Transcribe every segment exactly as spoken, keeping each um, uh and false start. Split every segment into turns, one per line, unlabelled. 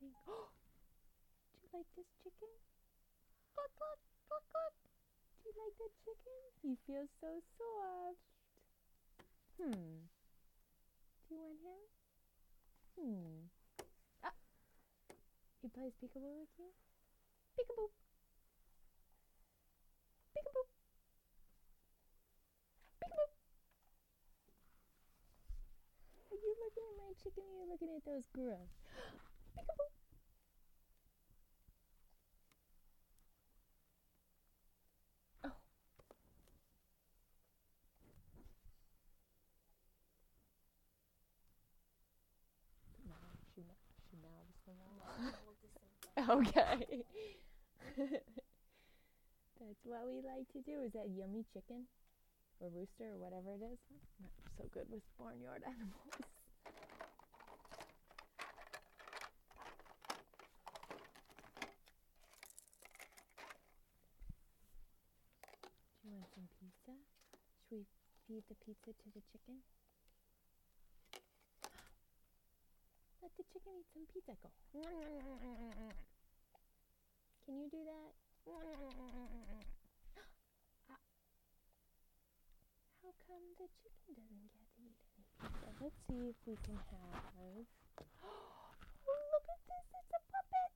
eating. Oh, do you like this chicken? Look, look, look, look. Do you like that chicken? He feels so soft. Hmm. Do you want him? Hmm. Ah. He plays peekaboo with you? Peekaboo. Peekaboo. Peekaboo. Are you looking at my chicken or are you looking at those girls? Peekaboo. Oh. No, she, she mouths them all. Okay. That's what we like to do. Is that yummy chicken? Or rooster or whatever it is? I'm not so good with barnyard animals. Do you want some pizza? Should we feed the pizza to the chicken? Let the chicken eat some pizza. Go. Can you do that? How come the chicken doesn't get to eat any pizza? Let's see if we can have... Oh, look at this. It's a puppet.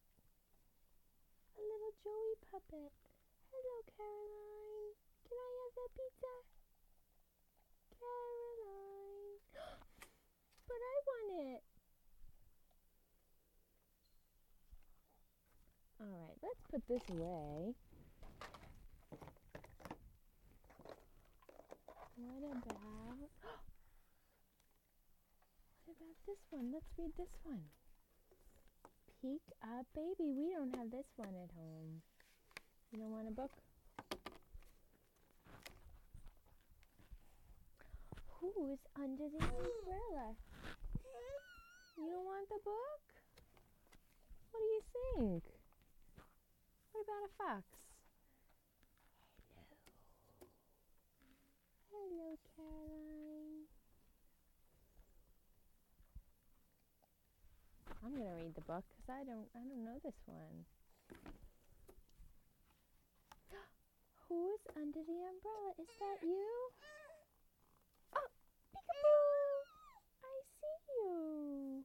A little Joey puppet. Hello, Caroline. Can I have that pizza? Caroline. But I want it. Alright, let's put this away. What about... What about this one? Let's read this one. Peek Up Baby. We don't have this one at home. You don't want a book? Who's under the umbrella? You don't want the book? What do you think? What about a fox? Hello. Hello, Caroline. I'm going to read the book because I don't, I don't know this one. Who's under the umbrella? Is that you? Oh, peekaboo! I see you.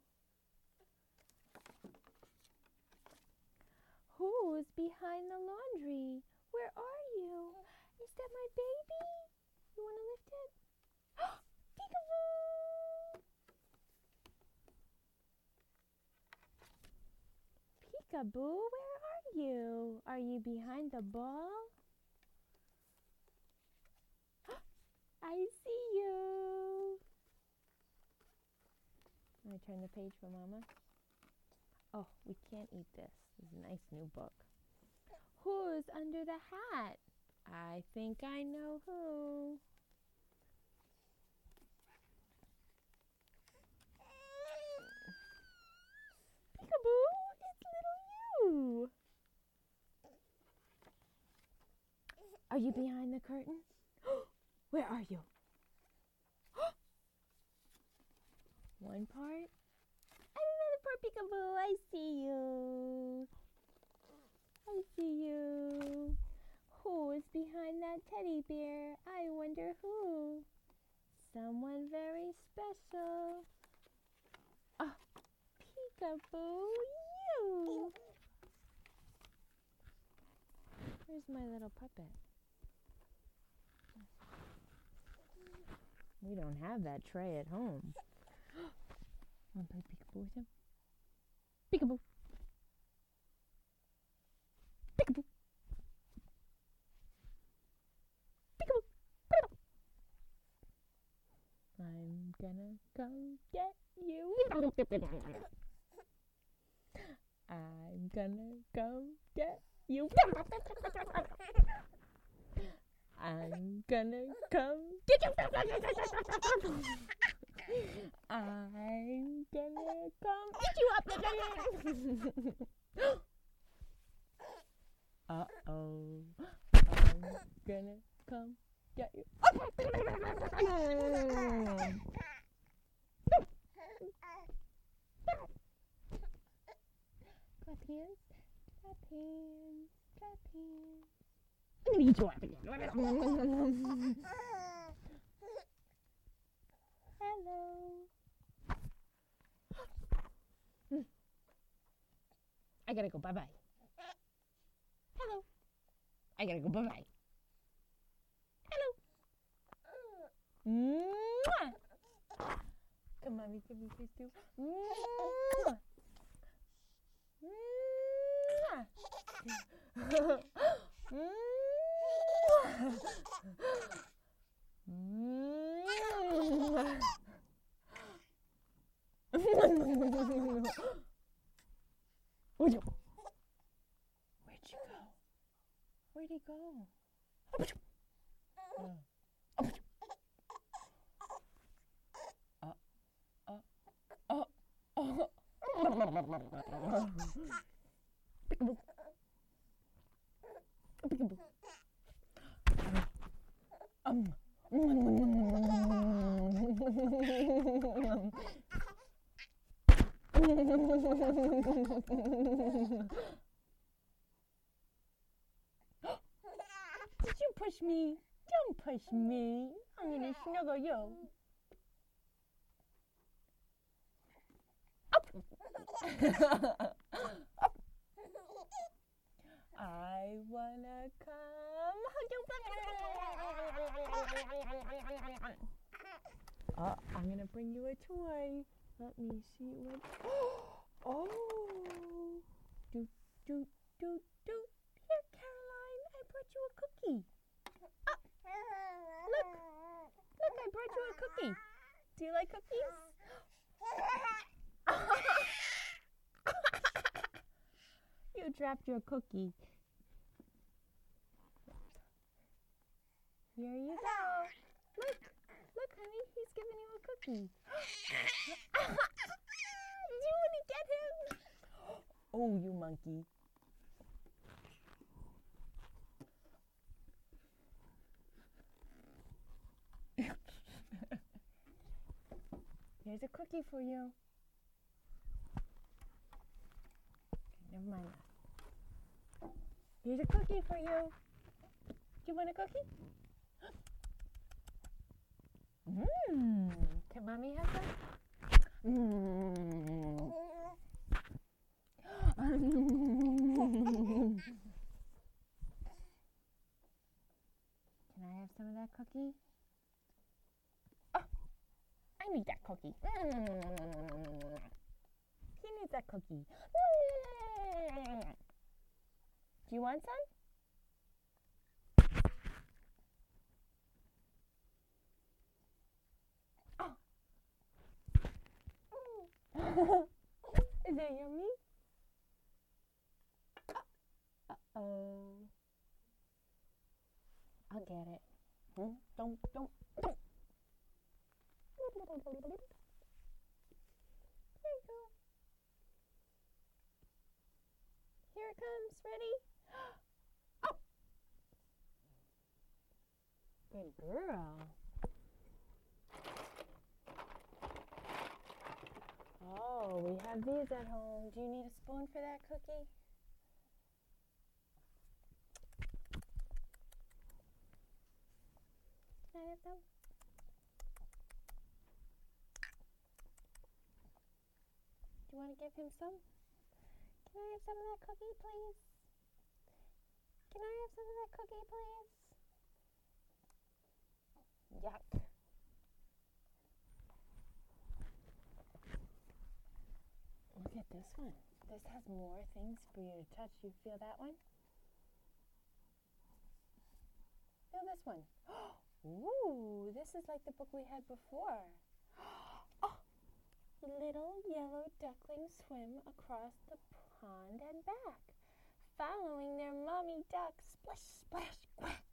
Who's behind the laundry? Where are you? Is that my baby? You want to lift it? Peekaboo! Peekaboo, where are you? Are you behind the ball? I see you. Can I turn the page for Mama? Oh, we can't eat this. This is a nice new book. Who's under the hat? I think I know who. Peekaboo, it's little you. Are you behind the curtain? Where are you? One part. And another part, peekaboo. I see you. I see you. Who is behind that teddy bear? I wonder who. Someone very special. Oh, peekaboo, you. Where's my little puppet? We don't have that tray at home. Want to play peekaboo with him? Peekaboo. Peekaboo. Peekaboo. Peekaboo. I'm gonna come get you. I'm gonna come get you. I'm gonna come get you. I'm gonna come get you up. Uh-oh. I'm gonna come get you. hands. Clap hands. Clap hands. Hello. I gotta go. Bye bye. Hello. I gotta go. Bye bye. Hello. Mwah. Come on, mommy, give me a kiss too. Mwah. Mwah. Where'd you, where'd you go? Where'd he go? Uh, uh, uh, uh. Peekaboo. Peekaboo. Um. Did you push me? Don't push me. I'm gonna snuggle you. Up. Up. I wanna come hug you. Oh, I'm gonna bring you a toy. Let me see what. Oh, do do do do. Here, Caroline, I brought you a cookie. Ah, look, look, I brought you a cookie. Do you like cookies? You dropped your cookie. Here you go. Look, look, honey, he's giving you a cookie. Do you want to get him? Oh, you monkey. Here's a cookie for you. Okay, never mind that. Here's a cookie for you. Do you want a cookie? Mmm. Can mommy have some? Mmm. Can I have some of that cookie? Oh, I need that cookie. He needs that cookie. Do you want some? Oh. Is that yummy? Uh-oh. I'll get it. Hmm? Don't, don't, don't. There you go. Here it comes. Ready? Oh! Good girl. Oh, we have these at home. Do you need a spoon for that cookie? Can I have some? Do you want to give him some? Can I have some of that cookie, please? Can I have some of that cookie, please? Yuck. Look at this one. This has more things for you to touch. You feel that one? Feel this one. Ooh, this is like the book we had before. Oh, little yellow ducklings swim across the pond and back, following their mommy duck. Splish, splash, quack.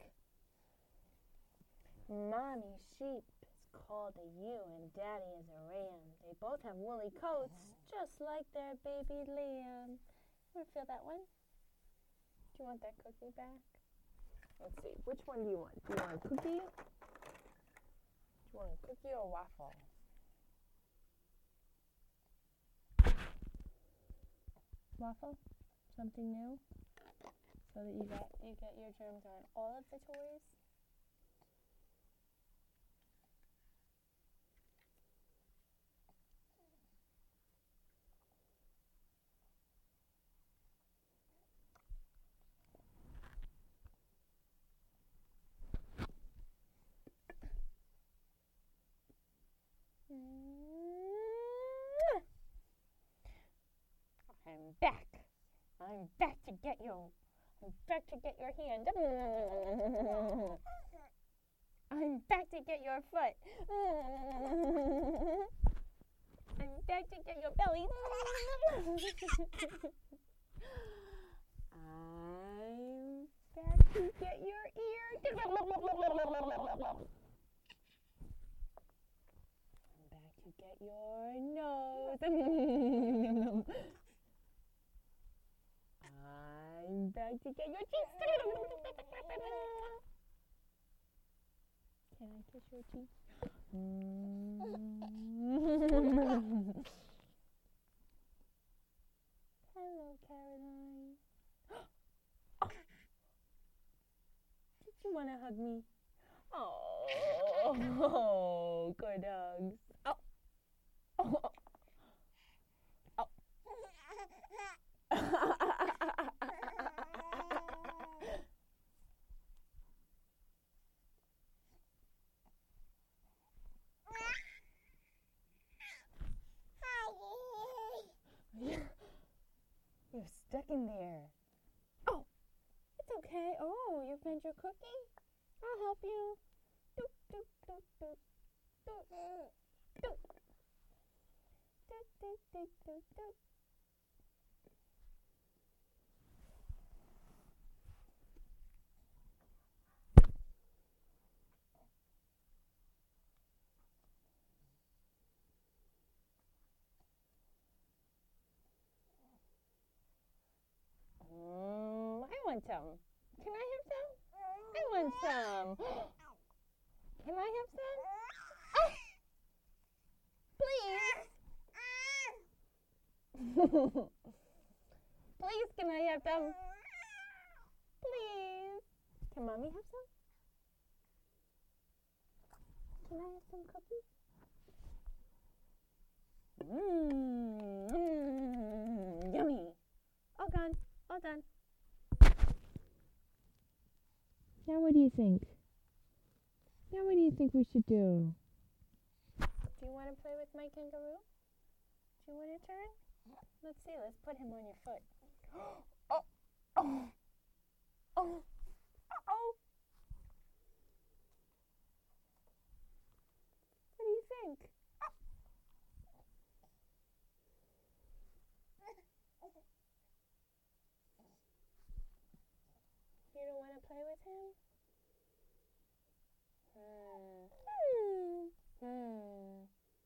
Mommy sheep is called a ewe and daddy is a ram. They both have woolly coats, just like their baby lamb. You want to feel that one? Do you want that cookie back? Let's see. Which one do you want? Do you want a cookie? Do you want a cookie or a waffle? Waffle? something new so that you get you get your germs on all of the toys? I'm back. I'm back to get you. I'm back to get your hand. I'm back to get your foot. I'm back to get your belly. I'm back to get your ear. To get your nose. I'm back to get your cheeks. Can I kiss your cheeks? Hello, Caroline. Did you want to hug me? Oh, good hugs. Oh. Oh. Oh. You're stuck in there. Oh, it's okay. Oh, you found your cookie? I'll help you. Doop, doop, doop, doop. Doop, doop. Doop, doop, doop, doop, doop. Mm, I want some. Can I have some? I want some. Can I have some? Oh! Please. Please, can I have some? Please. Can Mommy have some? Can I have some cookies? Mmm. Mm, yummy. All gone. All done. Now what do you think? Now what do you think we should do? Do you want to play with my kangaroo? Do you want to turn? Let's see. Let's put him on your foot. Oh! Oh! Oh! Oh! Oh! What do you think? You don't want to play with him? Hmm. Hmm.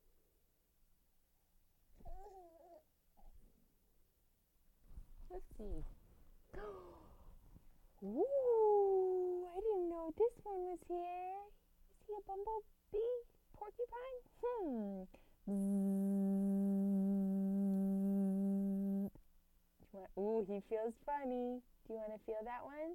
Let's see. Ooh, I didn't know this one was here. Is he a bumblebee? Porcupine? Hmm. Mm. Ooh, he feels funny. Do you want to feel that one?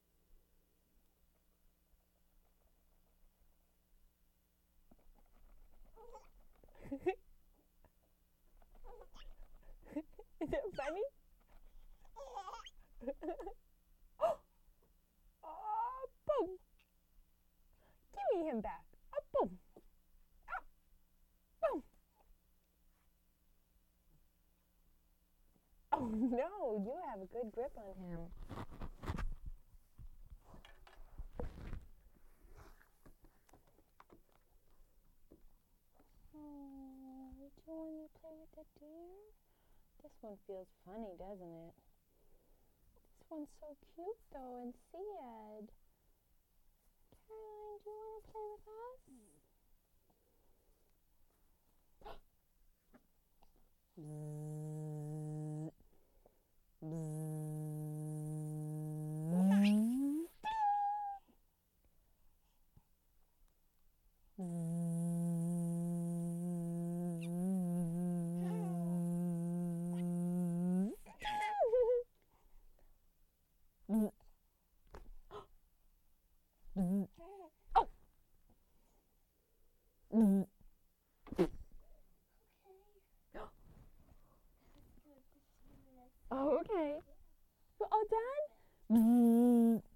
Is it funny? Oh, boom. Give me him back. Oh, boom. Oh, boom. Oh, no. You have a good grip on him. Oh, would you want to play with the deer? This one feels funny, doesn't it? This one's so cute, though, and sad. Caroline, do you want to play with us? Bzz. Bzz. Oh. Bzz. Oh, okay. We're all done? Bzz.